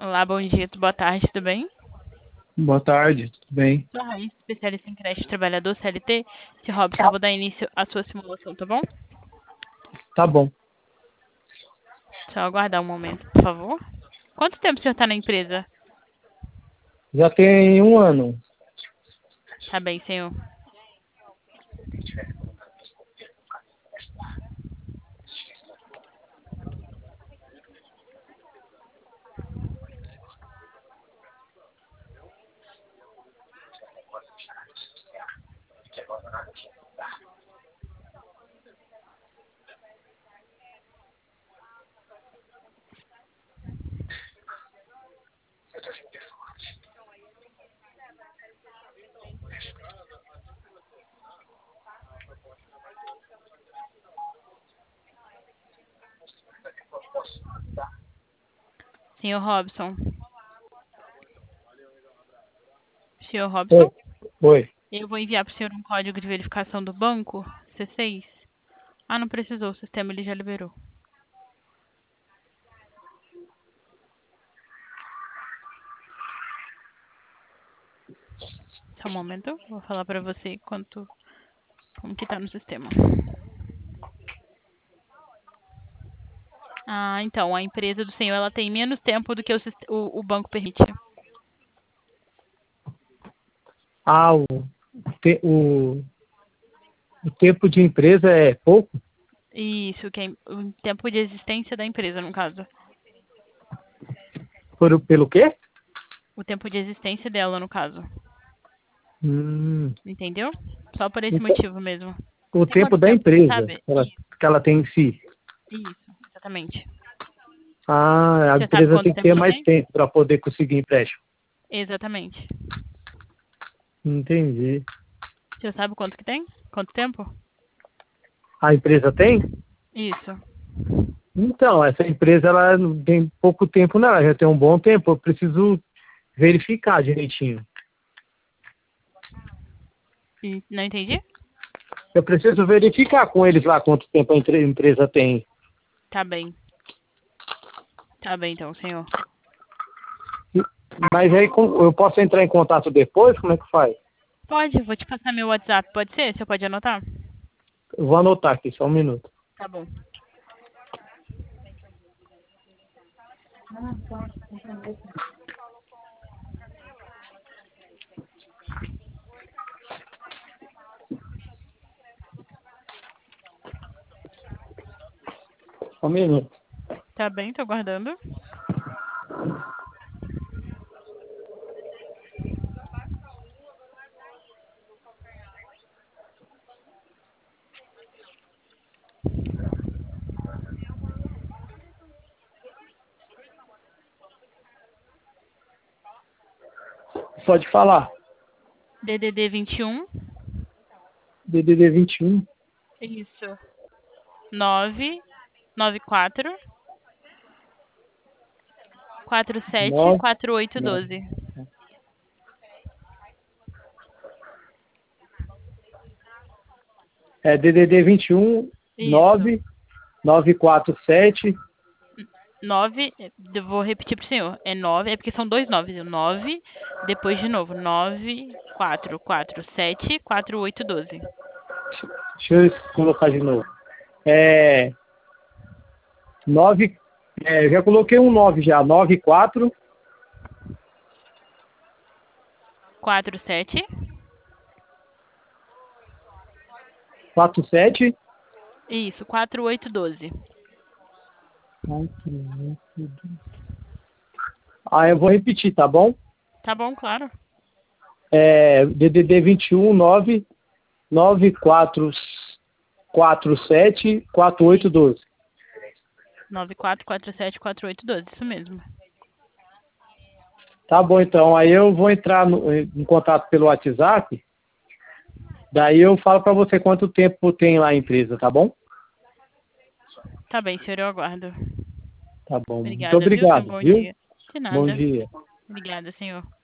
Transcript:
Olá, bom dia, boa tarde, tudo bem? Boa tarde, tudo bem? Sou a Raíssa, especialista em creche trabalhador CLT. Se Robson, vou dar início à sua simulação, tá bom? Tá bom. Só aguardar um momento, por favor. Quanto tempo o senhor está na empresa? Já tem um ano. Tá bem, senhor. Senhor Robson. Senhor Oi. Robson, Oi. eu vou enviar para o senhor um código de verificação do banco, C6. Ah, não precisou, o sistema ele já liberou. Só um momento, vou falar para você como que tá no sistema. Ah, então, a empresa do senhor, ela tem menos tempo do que o banco permite. Ah, te- o, o tempo de empresa é pouco? Isso, que é o tempo de existência da empresa, no caso. Pelo quê? O tempo de existência dela, no caso. Hum, Entendeu? Só por esse então, motivo mesmo. o Tem tempo quanto da tempo, você empresa sabe? que ela tem em si. Isso, exatamente. Ah, a Você sabe empresa quanto tem que tempo ter ela mais tem? tempo para poder conseguir empréstimo. Exatamente. Entendi. Você sabe quanto que tem? Quanto tempo? A empresa tem? Isso. Então, essa empresa ela não tem pouco tempo, não. Ela já tem um bom tempo. Eu preciso verificar direitinho. Não entendi? Eu preciso verificar com eles lá quanto tempo a empresa tem. Tá bem. Tá bem, então, senhor. Mas aí eu posso entrar em contato depois? Como é que faz? Pode, vou te passar meu WhatsApp, pode ser? Você pode anotar? Eu vou anotar aqui, só um minuto. Tá bom. Só um minuto. Tá bem, tô aguardando. Pode falar. DDD 21. DDD 21 Isso. 994 47 9. 4812. É DDD 21 Isso. 9 947. 9, eu vou repetir pro senhor. É 9, é porque são dois 9. 9, depois de novo. 9447 4812. Deixa eu colocar de novo. É 9. Já coloquei um 9 já. 94 47. 47. Isso, 4812. Ah, eu vou repetir, tá bom? Tá bom, claro. DDD 21 9 9447 4812. 9447 4812, isso mesmo. Tá bom, então. Aí eu vou entrar em contato pelo WhatsApp. Daí eu falo para você quanto tempo tem lá a empresa, tá bom? Tá bem, senhor, eu aguardo. Tá bom. Muito Obrigada, viu, senhor? obrigado, Bom viu? dia. De Bom nada. dia. Obrigada, senhor.